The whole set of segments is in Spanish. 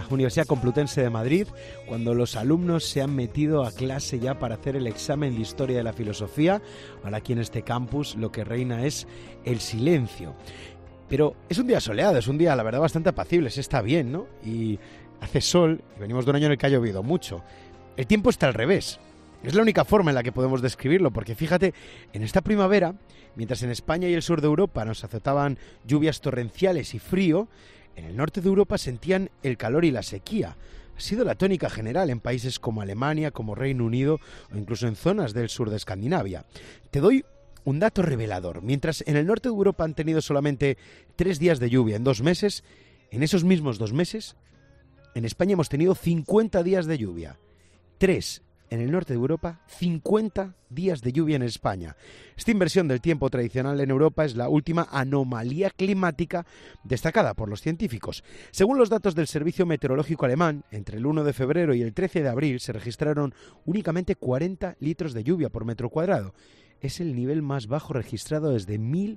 Universidad Complutense de Madrid, cuando los alumnos se han metido a clase ya para hacer el examen de Historia de la Filosofía. Ahora aquí en este campus lo que reina es el silencio. Pero es un día soleado, es un día, la verdad, bastante apacible, se está bien, ¿no? Y hace sol, y venimos de un año en el que ha llovido mucho. El tiempo está al revés. Es la única forma en la que podemos describirlo, porque fíjate, en esta primavera, mientras en España y el sur de Europa nos azotaban lluvias torrenciales y frío, en el norte de Europa sentían el calor y la sequía. Ha sido la tónica general en países como Alemania, como Reino Unido o incluso en zonas del sur de Escandinavia. Te doy un dato revelador. Mientras en el norte de Europa han tenido solamente 3 días de lluvia en 2 meses, en esos mismos 2 meses, en España hemos tenido 50 días de lluvia. 3 en el norte de Europa, 50 días de lluvia en España. Esta inversión del tiempo tradicional en Europa es la última anomalía climática destacada por los científicos. Según los datos del Servicio Meteorológico Alemán, entre el 1 de febrero y el 13 de abril se registraron únicamente 40 litros de lluvia por metro cuadrado. Es el nivel más bajo registrado desde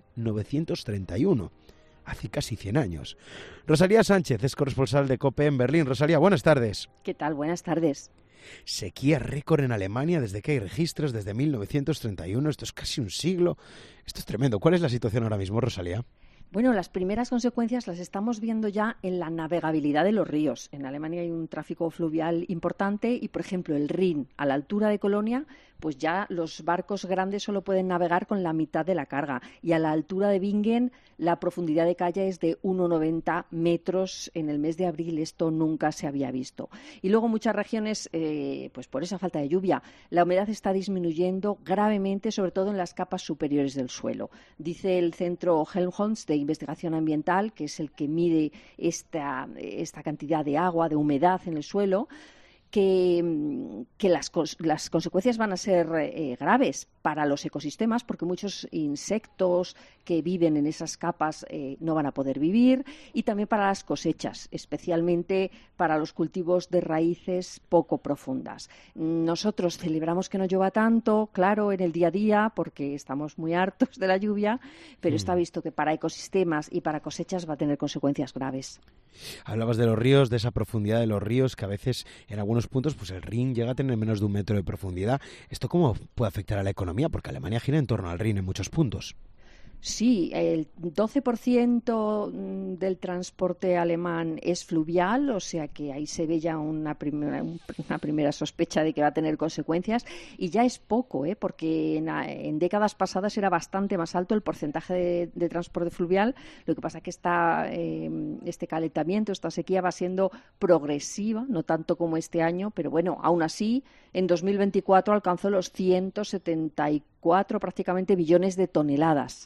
1931. Hace casi 100 años. Rosalía Sánchez es corresponsal de COPE en Berlín. Rosalía, buenas tardes. ¿Qué tal? Buenas tardes. Sequía récord en Alemania desde que hay registros, desde 1931. Esto es casi un siglo. Esto es tremendo. ¿Cuál es la situación ahora mismo, Rosalía? Bueno, las primeras consecuencias las estamos viendo ya en la navegabilidad de los ríos. En Alemania hay un tráfico fluvial importante y, por ejemplo, el Rin, a la altura de Colonia, pues ya los barcos grandes solo pueden navegar con la mitad de la carga. Y a la altura de Bingen, la profundidad de calle es de 1,90 metros en el mes de abril. Esto nunca se había visto. Y luego muchas regiones, pues por esa falta de lluvia, la humedad está disminuyendo gravemente, sobre todo en las capas superiores del suelo. Dice el centro Helmholtz de investigación ambiental, que es el que mide esta cantidad de agua, de humedad en el suelo, que las consecuencias van a ser graves para los ecosistemas, porque muchos insectos que viven en esas capas no van a poder vivir, y también para las cosechas, especialmente para los cultivos de raíces poco profundas. Nosotros celebramos que no llueva tanto, claro, en el día a día, porque estamos muy hartos de la lluvia, pero está visto que para ecosistemas y para cosechas va a tener consecuencias graves. Hablabas de los ríos, de esa profundidad de los ríos, que a veces en algunos puntos pues el Rin llega a tener menos de 1 metro de profundidad. ¿Esto cómo puede afectar a la economía? Porque Alemania gira en torno al Rin en muchos puntos. Sí, el 12% del transporte alemán es fluvial, o sea que ahí se ve ya una primera sospecha de que va a tener consecuencias, y ya es poco, porque en décadas pasadas era bastante más alto el porcentaje de transporte fluvial. Lo que pasa es que este calentamiento, esta sequía va siendo progresiva, no tanto como este año, pero bueno, aún así, en 2024 alcanzó los 174 prácticamente billones de toneladas.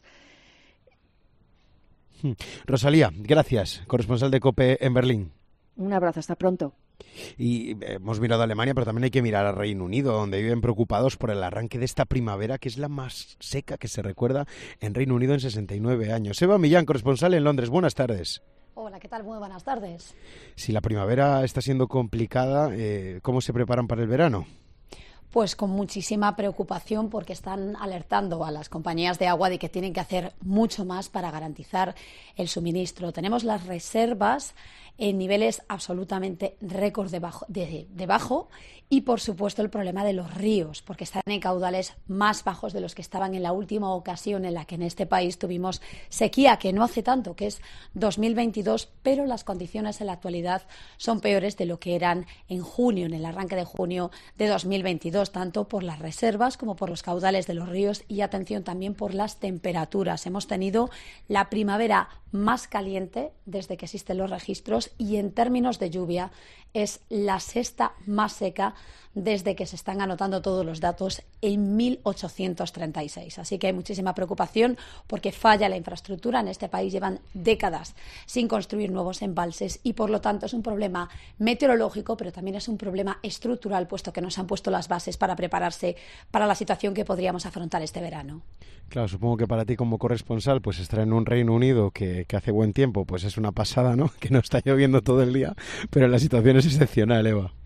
Rosalía, gracias, corresponsal de COPE en Berlín. Un abrazo, hasta pronto. Y hemos mirado a Alemania, pero también hay que mirar al Reino Unido, donde viven preocupados por el arranque de esta primavera, que es la más seca que se recuerda en Reino Unido en 69 años. Eva Millán, corresponsal en Londres, buenas tardes. Hola, ¿qué tal? Muy buenas tardes. Si la primavera está siendo complicada, ¿cómo se preparan para el verano? Pues con muchísima preocupación, porque están alertando a las compañías de agua de que tienen que hacer mucho más para garantizar el suministro. Tenemos las reservas en niveles absolutamente récord debajo y, por supuesto, el problema de los ríos, porque están en caudales más bajos de los que estaban en la última ocasión en la que en este país tuvimos sequía, que no hace tanto, que es 2022, pero las condiciones en la actualidad son peores de lo que eran en junio, en el arranque de junio de 2022, tanto por las reservas como por los caudales de los ríos y, atención, también por las temperaturas. Hemos tenido la primavera más caliente desde que existen los registros y, en términos de lluvia, es la sexta más seca desde que se están anotando todos los datos en 1836. Así que hay muchísima preocupación porque falla la infraestructura. En este país llevan décadas sin construir nuevos embalses y, por lo tanto, es un problema meteorológico, pero también es un problema estructural, puesto que no se han puesto las bases para prepararse para la situación que podríamos afrontar este verano. Claro, supongo que para ti como corresponsal, pues estar en un Reino Unido que hace buen tiempo, pues es una pasada, ¿no? Que no está lloviendo todo el día, pero la situación es excepcional, Eva.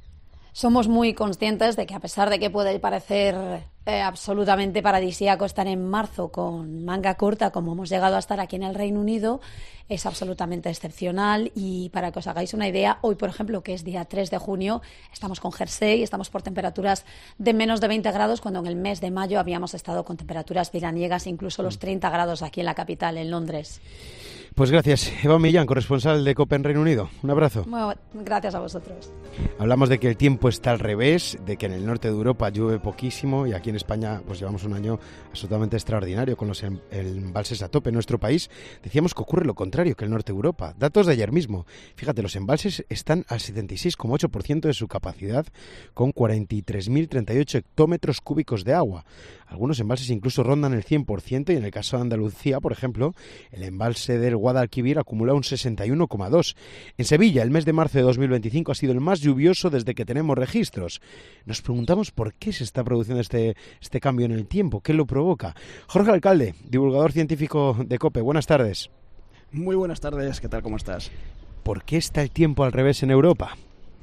Somos muy conscientes de que, a pesar de que puede parecer absolutamente paradisíaco estar en marzo con manga corta, como hemos llegado a estar aquí en el Reino Unido, es absolutamente excepcional. Y para que os hagáis una idea, hoy, por ejemplo, que es día 3 de junio, estamos con jersey, estamos por temperaturas de menos de 20 grados, cuando en el mes de mayo habíamos estado con temperaturas veraniegas, incluso los 30 grados aquí en la capital, en Londres. Pues gracias, Eva Millán, corresponsal de COPE en Reino Unido. Un abrazo. Bueno, gracias a vosotros. Hablamos de que el tiempo está al revés, de que en el norte de Europa llueve poquísimo y aquí en España pues llevamos un año absolutamente extraordinario con los embalses a tope. En nuestro país decíamos que ocurre lo contrario que el norte de Europa. Datos de ayer mismo. Fíjate, los embalses están al 76,8% de su capacidad, con 43.038 hectómetros cúbicos de agua. Algunos embalses incluso rondan el 100% y en el caso de Andalucía, por ejemplo, el embalse del Guadalquivir acumula un 61,2%. En Sevilla, el mes de marzo de 2025 ha sido el más lluvioso desde que tenemos registros. Nos preguntamos por qué se está produciendo este cambio en el tiempo, qué lo provoca. Jorge Alcalde, divulgador científico de COPE, buenas tardes. Muy buenas tardes, ¿qué tal? ¿Cómo estás? ¿Por qué está el tiempo al revés en Europa?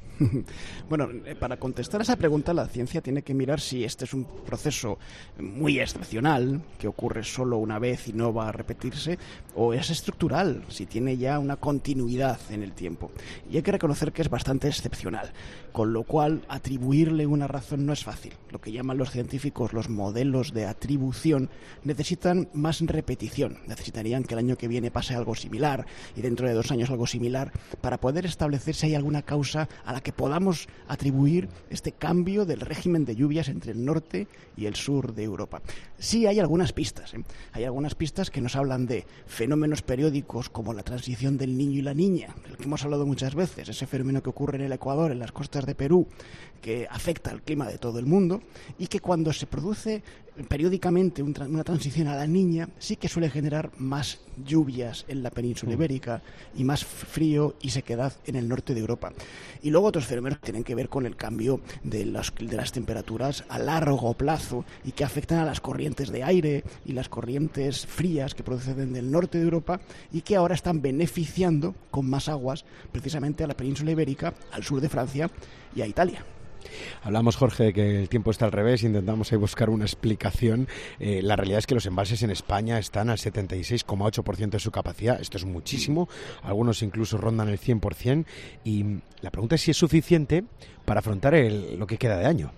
Bueno, para contestar a esa pregunta, la ciencia tiene que mirar si este es un proceso muy excepcional, que ocurre solo una vez y no va a repetirse, o es estructural, si tiene ya una continuidad en el tiempo. Y hay que reconocer que es bastante excepcional, con lo cual atribuirle una razón no es fácil. Lo que llaman los científicos los modelos de atribución necesitan más repetición, necesitarían que el año que viene pase algo similar y dentro de 2 años algo similar para poder establecer si hay alguna causa a la que podamos atribuir este cambio del régimen de lluvias entre el norte y el sur de Europa. Sí hay algunas pistas, hay algunas pistas que nos hablan de fenómenos periódicos como la transición del Niño y la Niña, del que hemos hablado muchas veces, ese fenómeno que ocurre en el Ecuador, en las costas de Perú, que afecta al clima de todo el mundo y que cuando se produce periódicamente una transición a la Niña sí que suele generar más lluvias en la península ibérica y más frío y sequedad en el norte de Europa. Y luego otros fenómenos que tienen que ver con el cambio de las temperaturas a largo plazo y que afectan a las corrientes de aire y las corrientes frías que proceden del norte de Europa y que ahora están beneficiando con más aguas precisamente a la península ibérica, al sur de Francia y a Italia. Hablamos, Jorge, de que el tiempo está al revés, intentamos ahí buscar una explicación. La realidad es que los embalses en España están al 76,8% de su capacidad, esto es muchísimo, algunos incluso rondan el 100%, y la pregunta es si es suficiente para afrontar lo que queda de año.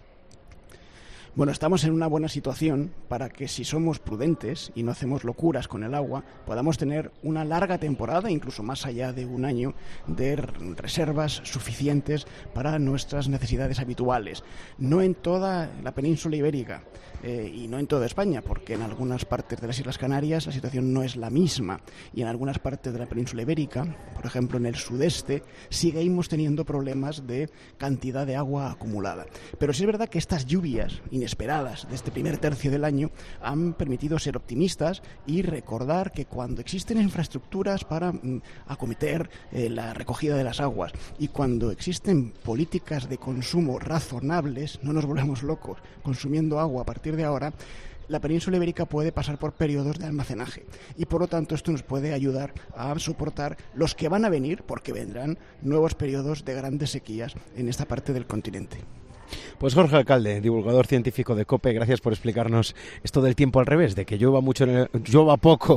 Bueno, estamos en una buena situación para que, si somos prudentes y no hacemos locuras con el agua, podamos tener una larga temporada, incluso más allá de un año, de reservas suficientes para nuestras necesidades habituales. No en toda la península ibérica y no en toda España, porque en algunas partes de las Islas Canarias la situación no es la misma, y en algunas partes de la península ibérica, por ejemplo en el sudeste, seguimos teniendo problemas de cantidad de agua acumulada. Pero sí es verdad que estas lluvias inesperadas de este primer tercio del año han permitido ser optimistas y recordar que cuando existen infraestructuras para acometer la recogida de las aguas y cuando existen políticas de consumo razonables, no nos volvemos locos consumiendo agua a partir de ahora, la península ibérica puede pasar por periodos de almacenaje y por lo tanto esto nos puede ayudar a soportar los que van a venir, porque vendrán nuevos periodos de grandes sequías en esta parte del continente. Pues Jorge Alcalde, divulgador científico de COPE, gracias por explicarnos esto del tiempo al revés, de que llueva poco